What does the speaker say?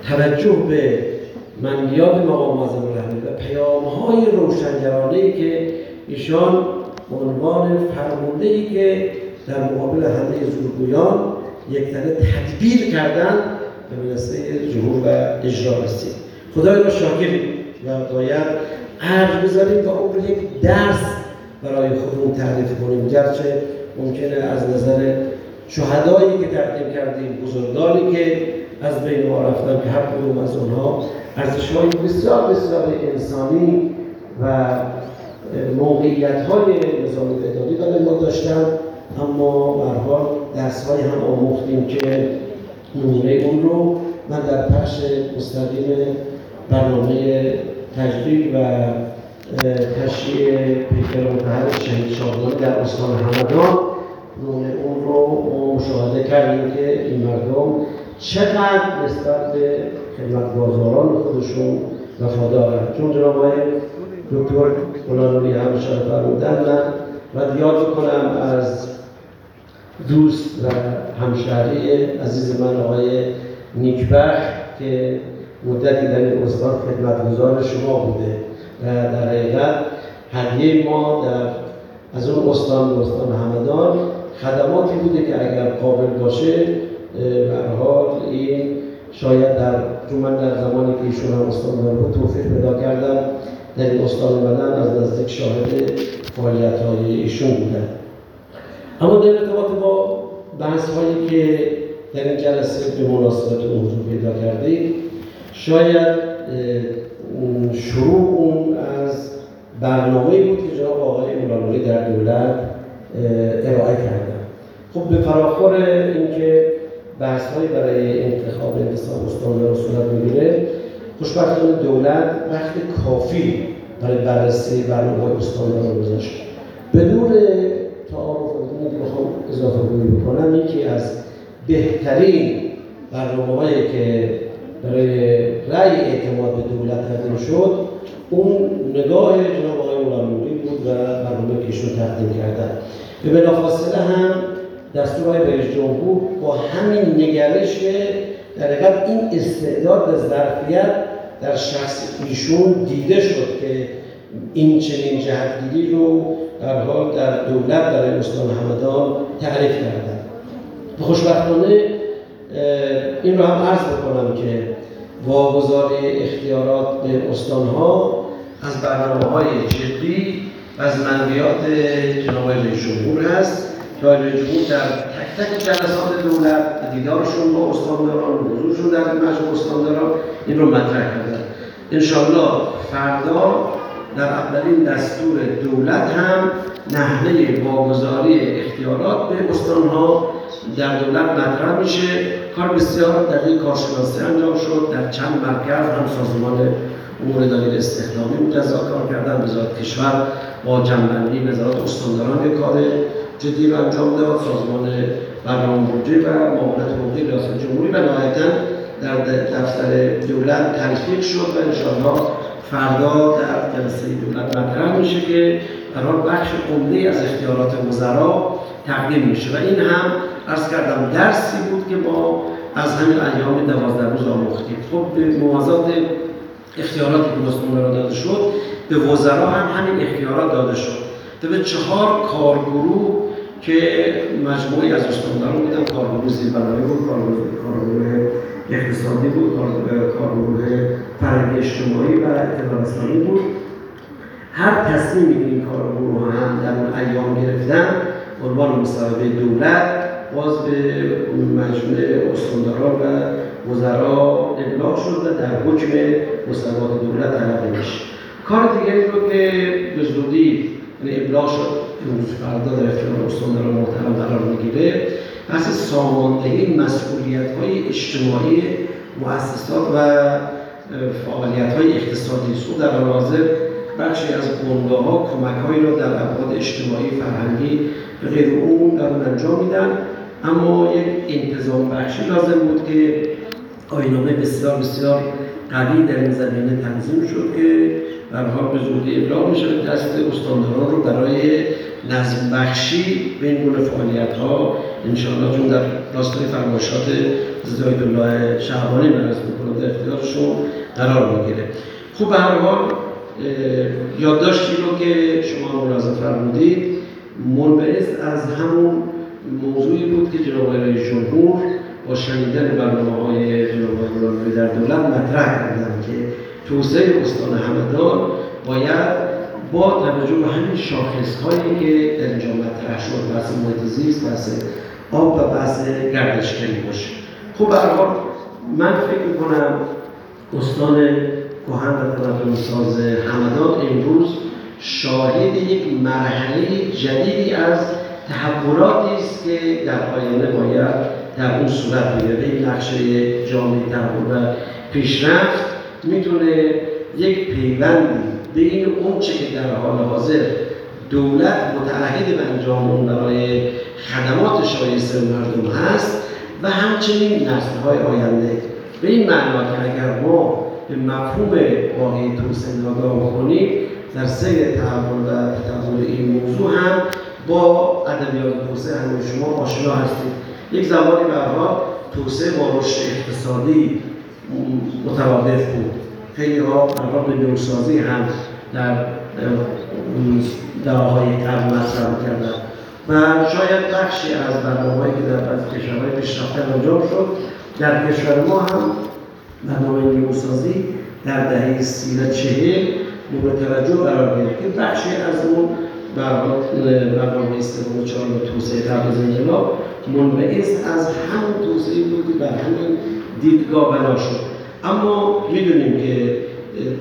توجه به منیات مقام معظم رحمانی و پیام‌های روشنگرانه‌ای که ایشان به عنوان فرمانده‌ای که در مقابل همه زورگویان یکتنه تدبیر کردن به منصه ظهور و اجرا رسید. خدای را شاکریم و باید ارج بذاریم و اون رو یک درس برای خودمون تعریف کنیم، گرچه ممکنه از نظر شهدایی که تقدیم کردیم، بزرگانی که از بین ما رفتن که هر کدوم از اونها ارزش‌های بسیار بسیار انسانی و موقعیت‌های نظام اداری برای ما داشتن، اما به هر حال درس‌هایی هم آموختیم که نمونه اون رو من در پخش مستقیم برنامه تجلیل و تشییع پیکر مطهر شهید شاهنامه در استان همدان نمونه اون رو مشاهده کردیم که این مردم چقدر نسبت به خدمتگزاران خودشون وفادارند. چون جناب آقای دکتر غلامنوری هم اشاره فرمودند، من یاد کنم از دوست و همشهری عزیز من آقای نیکبخت که مدتی در این استان خدمتگزار شما بوده و در حقیقت هدیه ما از اون استان به استان همدان خدماتی بوده که اگر قابل باشه به هر حال این شاید چون من در زمانی که ایشون هم استاندار بود توفیق پیدا کردم در این استان اومدن از نزدیک شاهد فعالیت‌های ایشون بودن. اما در ارتباط با بحث‌هایی که در این جلسه به مناسبت اون حضور پیدا کردید، شاید شروع اون از برنامه‌ای بود که جناب آقای غلامنوری در دولت ارائه کردن. خب به فراخور اینکه بحث‌هایی برای انتخاب انتصاب استاندار صورت می‌گیره، خوشبختانه دولت وقت کافی برای بررسی برنامه‌های استاندار گذاشت. بدون تعارف بدون که بخوام اضافه گویی بکنم، یکی از بهترین برنامه‌هایی که برای رأی اعتماد به دولت تقدیم شد، اون نگاه جناب آقای غلامنوری بود و برنامه‌ای که ایشون تقدیم کردن. که بلافاصله هم دستورهای رئیس جمهور با همین نگرش که در حقیقت این استعداد و ظرفیت در شخص ایشون دیده شد که این چنین جهتگیری رو در حال در دولت در استان همدان تعریف کردن. خوشبختانه این رو هم عرض بکنم که واگذاری اختیارات به استانها از برنامه‌های جدی و از منویات جناب رئیس جمهور هست که رئیس جمهور در تک تک جلسات دولت دیدارشون با استانداران، حضورشون در مجمع استانداران این رو مطرح کردن. انشاءالله فردا در اولین دستور دولت هم نحوه واگذاری اختیارات به استانها در دولت مطرح میشه. کار بسیار دقیق کارشناسی انجام شد. در چند مرکز هم سازمان امور اداری استخدامی مجزا کار کردن، وزارت کشور با جنبندی وزارت استانداران کار جدی رو انجام داد، سازمان برنامه‌ریزی و معاونت حقوقی ریاست جمهوری و نهایتاً در دفتر دولت تلفیق شد و انشاءالله فردا در جلسه دولت مطرح میشه که برای بخش عمده از اختیارات وزرا تقدیم میشه و این هم عرض کردم درسی بود که ما از همین ایام 12 روز آموختیم. خب به موازات اختیاراتی که استانداران داده شد به وزرا هم همین اختیارات داده شد. به 4 کارگروه که مجموعی از استانداران بودن، کارگروه زیربنایی بود، کارگروه اقتصادی بود، کارگروه فرهنگی اجتماعی و اطلاع رسانی بود. هر تصمیمی که این کارگروه هم در اون ایام گرفتن عنوان مصوبه دولت باز به مجموعه استانداران و وزرا ابلاغ شد و در حکم مصوبات دولت تلقی میشه. کار دیگری رو که به زودی ابلاغ شد امروز فردا در اختیار استانداران محترم قرار میگیره، بحث ساماندهی مسئولیت‌های اجتماعی مؤسسات و فعالیت‌های اقتصادی است. در حال حاضر بخشی از بنگاه‌ها کمک‌هایی را در ابعاد اجتماعی، فرهنگی و غیر اون دارن انجام میدن، اما یک انتظام بخشی لازم بود که آیین‌نامه بسیار بسیار قوی در این زمینه تنظیم شد که به هر حال به زودی ابلاغ میشه دست استانداران رو برای نظم بخشی به این گونه فعالیت‌ها انشاءالله، چون در راستای فرمایشات زاید الله شعبانی من از میکنم در اختیارشون قرار میگیره. خب به هر حال یادداشتی رو که شما ملاحظه فرمودید منبعث از همون موضوعی بود که جناب رئیس جمهور با شنیدن برنامه‌های جناب آقای در دولت مطرح کردند که توسعه استان همدان باید با توجه به همین شاخص‌هایی که در اینجا مطرح شد، بحث محیط زیست، بحث آب و بحث گردشگری باشه. خب به هر حال من فکر می‌کنم استان کهن و تمدن‌ساز همدان امروز شاهد یک مرحله جدیدی از تحولاتی است که در آینده باید در اون صورت بگیره. یک نقشه جامعه تحول و پیشرفت میتونه یک پیوندی بین اون چه که در حال حاضر دولت متعهد به انجام اون برای خدمات شایسته مردم هست و همچنین نسل‌های آینده. به این معنا که اگر ما به مفهوم واقعی توسعه نگاه کنیم در سیر تحول و تطور این موضوع هم با ادبیات توسعه همه شما آشنا هستید. یک زمانی به هر حال توسعه با رشد اقتصادی مترادف بود. خیلی ها به نوسازی هم در دهه‌های قبل مطرح کردن و شاید بخشی از برنامه‌هایی که در بعضی کشورهای پیشرفته انجام شد در کشور ما هم برنامه نوسازی در دهه 30 و 40 مورد توجه قرار گرفت که بخشی از اون برنامه سوم و چهارم توسعه قبل از انقلاب منبعث از همون توسعه بود که بر همین دیدگاه بنا شد. اما میدونیم که